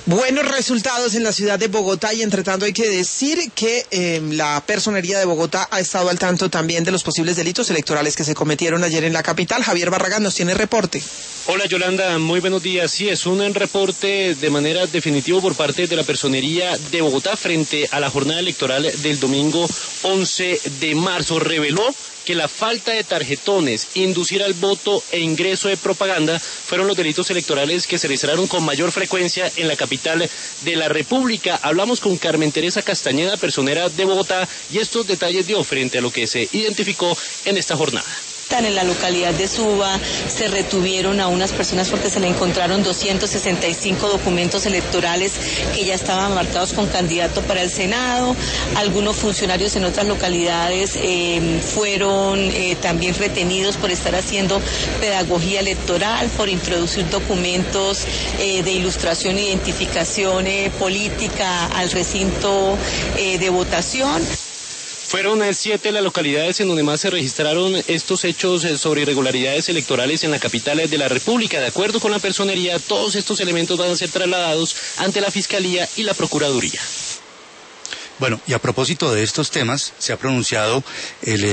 Buenos resultados en la ciudad de Bogotá y entre tanto hay que decir que la Personería de Bogotá ha estado al tanto también de los posibles delitos electorales que se cometieron ayer en la capital. Javier Barragán nos tiene reporte. Hola Yolanda, muy buenos días. Sí, es un reporte de manera definitiva por parte de la Personería de Bogotá frente a la jornada electoral del domingo 11 de marzo. Reveló que la falta de tarjetones, inducir al voto e ingreso de propaganda fueron los delitos electorales que se registraron con mayor frecuencia en la capital de la República. Hablamos con Carmen Teresa Castañeda, personera de Bogotá, y estos detalles dio frente a lo que se identificó en esta jornada. En la localidad de Suba se retuvieron a unas personas porque se le encontraron 265 documentos electorales que ya estaban marcados con candidato para el Senado. Algunos funcionarios en otras localidades fueron también retenidos por estar haciendo pedagogía electoral, por introducir documentos de ilustración e identificación política al recinto de votación. Fueron 7 las localidades en donde más se registraron estos hechos sobre irregularidades electorales en la capital de la República. De acuerdo con la Personería, todos estos elementos van a ser trasladados ante la Fiscalía y la Procuraduría. Bueno, y a propósito de estos temas, se ha pronunciado el